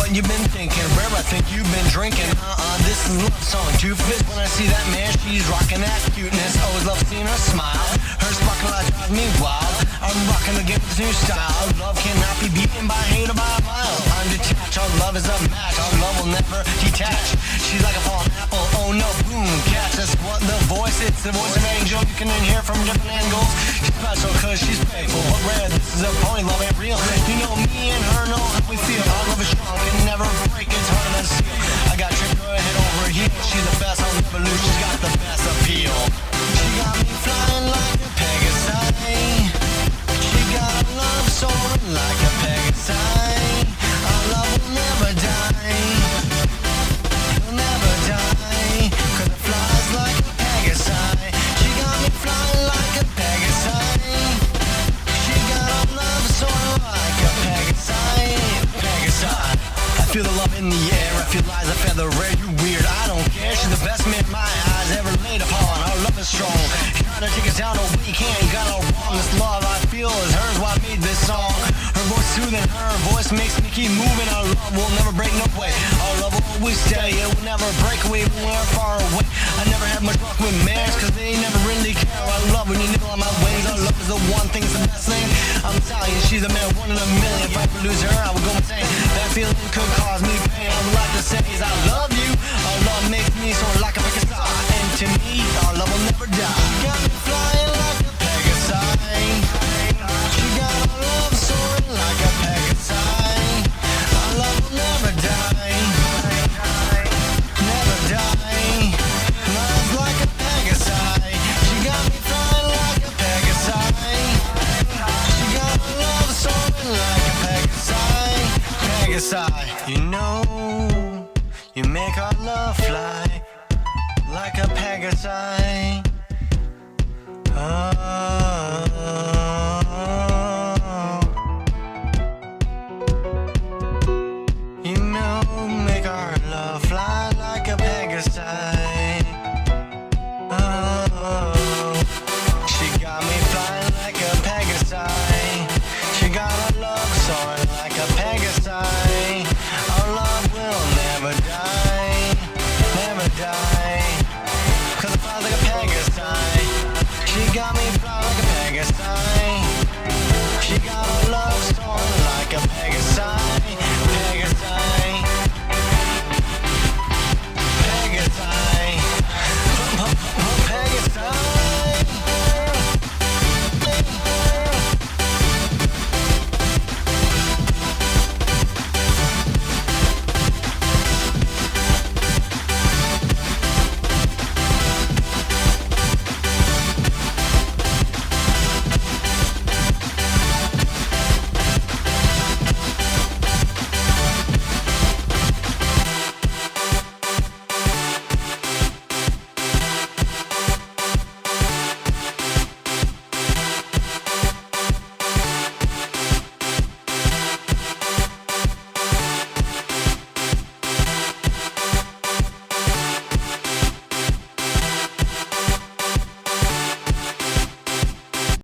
what you've been thinking. Rare, I think you've been drinking. This is love song to fit. When I see that man, she's rocking that cuteness. Always love seeing her smile. Her sparkle light drives me wild. I'm rocking again with this new style. Love cannot be beaten by hate or by a mile. I'm detached, our love is a match. Our love will never detach. She's like a fallen apple, oh no, boom, catch. That's what the voice, it's the voice of an angel. You can hear from different angles. She's special cause she's faithful, but rare, this is a pony, love ain't real. You know me and her know how we feel. Our love is strong, can never break, it's harder than steel. I got tricked her head over heels. She's the best, I'll never lose, she's got the best appeal. She got me flying like a Pegasus. She got a love soaring like a Pegasus. Our love will never die. It'll never die. Cause it flies like a Pegasus. She got me flying like a Pegasus. She got a love soaring like a Pegasus. Pegasus. I feel the love in the air. I feel lies, a feather rare. You weird, I don't care. She's the best man my eyes ever laid upon. Our love is strong. Trying to take us down, no we can't. Got no wrong. This love I feel is hers. Why I made this song? Her voice soothing, her voice makes me keep moving. Our love will never break, no way. Our love will always stay. It will never break away when we're far away. I never had much luck with marriage, cause they never really care. I love when you nibble on my wings. Our love is the one thing, it's the best thing. I'm telling you, she's a man, one in a million. If I could lose her, I would go insane. That feeling could cause me pain. I would like to say is I love you. Our love makes me so like a Pegasus. And to me, our love will never die. She got me flying like a Pegasus. She got our love soaring like a Pegasus. Our love will never die. Never die. Love's like a Pegasus. She got me flying like a Pegasus. She got our love soaring like a Pegasus. Pegasus. You know, you make our love fly like a Pegasus. Oh. You know, make our love fly like a Pegasus.